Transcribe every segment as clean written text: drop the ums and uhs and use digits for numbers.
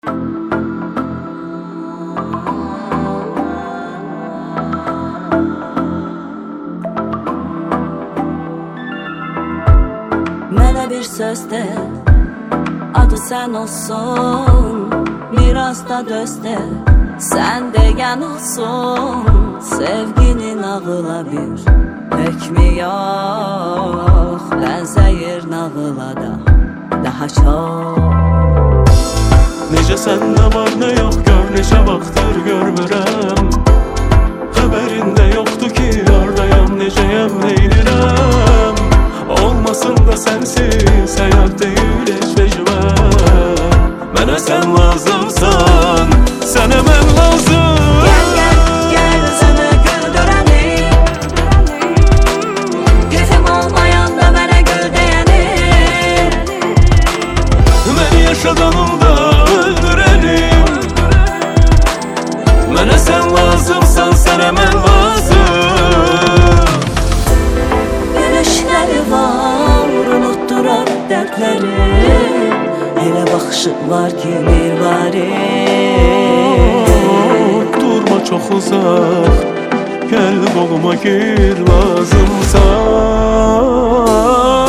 Mənə bir söz de, adı sən olsun. Biraz da dözde, sən deyən olsun. Sevginin ağıla bir hükmü yox, bənzəyir nağıla da daha çox. Necə səndə var nə yox gör, neçə vaxtdır görmürəm. Xəbərində yoxdur ki, yardayam, necəyəm, neynirəm. Olmasın da sənsiz həyat deyil heç vecvər. Mənə sən lazımsan, sənə mən lazım. Gel özünü güldürəni, keyfim olmayanda mənə gül deyəni. Məni yaşadanımda öldürənim. Mənə sən lazımsan, sənə mən lazım. Gülüşləri var, unutdurar dərdləri. Elə baxışı var ki mirvari. Durma çox uzaq, gəl qoluma gir lazımsan.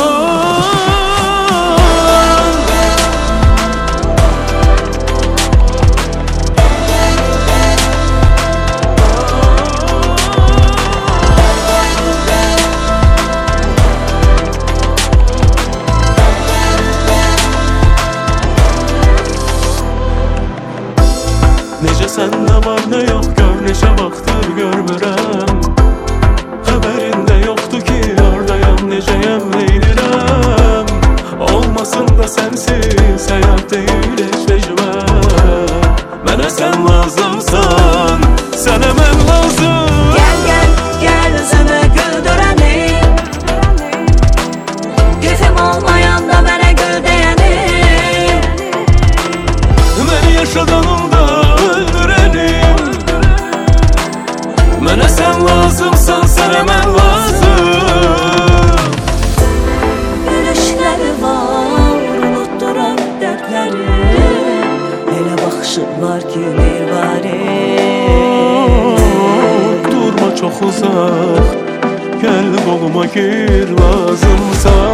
Necə səndə var nə yox gör, neçə vaxtır görmürəm. Xəbərində yoxdur ki, yardayam, necəyəm, neynirəm. Olmasın da sənsiz həyat deyil heç vecvər. Mənə sən lazımsan, sənə mən lazım. Gel özünü güldürəni, keyfim olmayanda mənə gül deyəni. Məni yaşadanımda öldürənim. Mənə sən lazımsan, sənə mən lazım. Gülüşləri var, unutdurar dərdləri. Elə baxışı var ki mirvari. Durma çox uzaq, gəl qoluma gir lazımsan.